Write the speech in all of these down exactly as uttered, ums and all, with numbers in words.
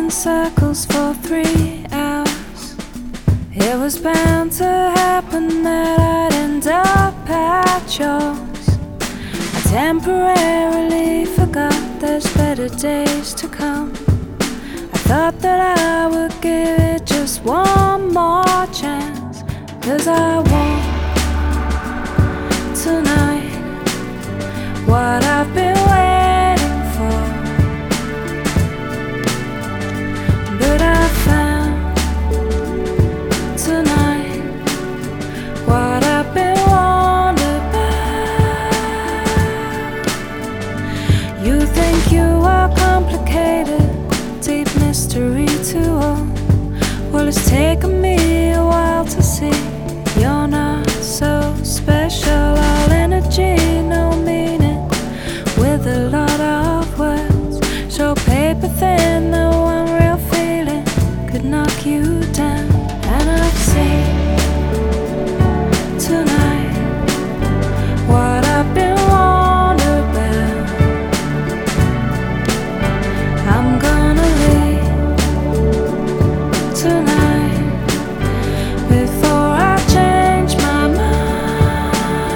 in circles for three hours. It was bound to happen that I'd end up at yours. I temporarily forgot there's better days to come. I thought that I would give it just one more chance, 'cause I want tonight what I've been waiting for. But I found tonight what I've been wondering about. You think you are complicated, deep mystery to own. Well, it's taken me a while to see you're not so special. All energy, no meaning, with a lot of words. So paper thin, the one real feeling could knock you down. And I've seen tonight what I've been wondering about. I'm gonna leave tonight before I change my mind.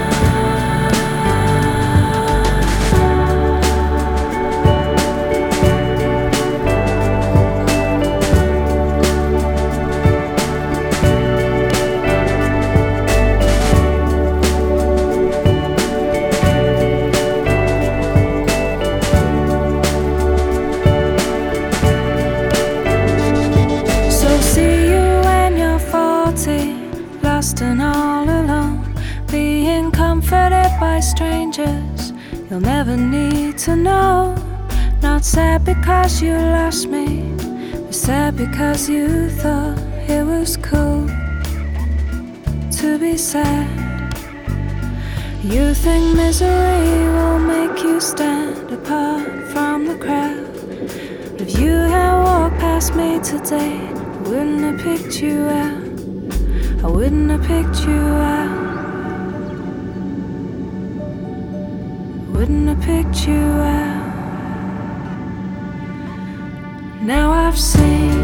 So see you when you're forty, lost and all alone, being comforted by strangers you'll never need to know. Not sad because you lost me, but sad because you thought it was cool to be sad. You think misery will make you stand apart from the crowd. If you had walked past me today, I wouldn't have picked you out. I wouldn't have picked you out. Wouldn't have picked you out. Now I've seen